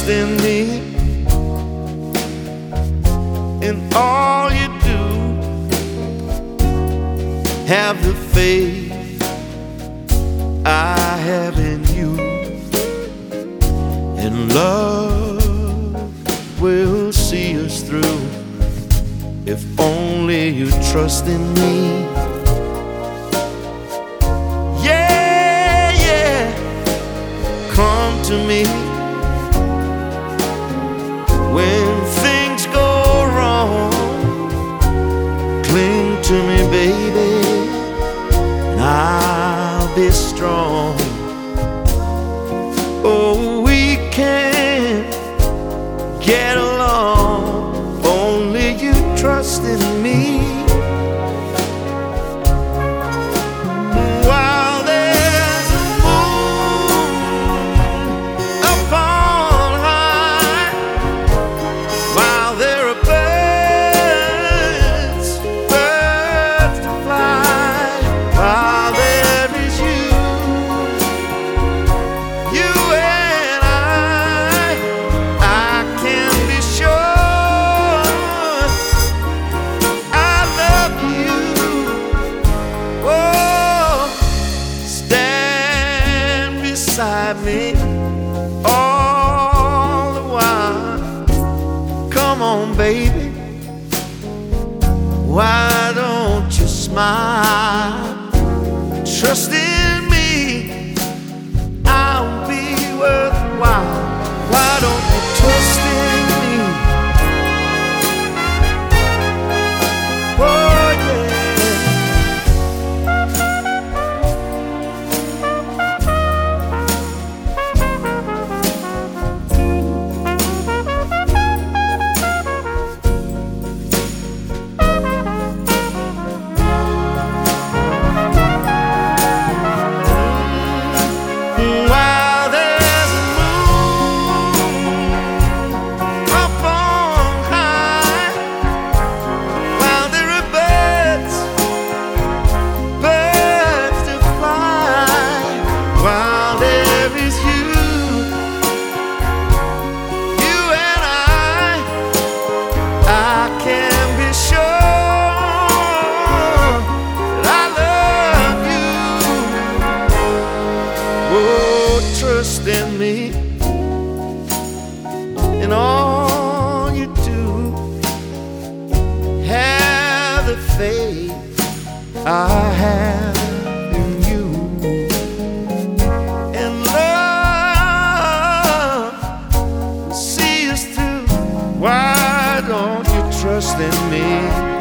trust in me in all you do. Have the faith I have in you, and love will see us through. If only you trust in me. Yeah, yeah, come to me when things go wrong. Cling to me, baby, and I'll be strong. Oh, we can get along, only you trust in me. While there's a moon upon high, while there are birds to fly, while there is you and I can be sure I love you. Oh, stand beside me all the while. Come on, baby, why don't you smile? Trust in me, I'll be worthwhile. Why don't you trust in me? Oh, yeah. While there's a moon upon high, while there are birds to fly, while there is you and I can be sure that I love you. Oh, trust in me in all you do. Have the faith I have in you, and love will see us through. Why don't you trust in me?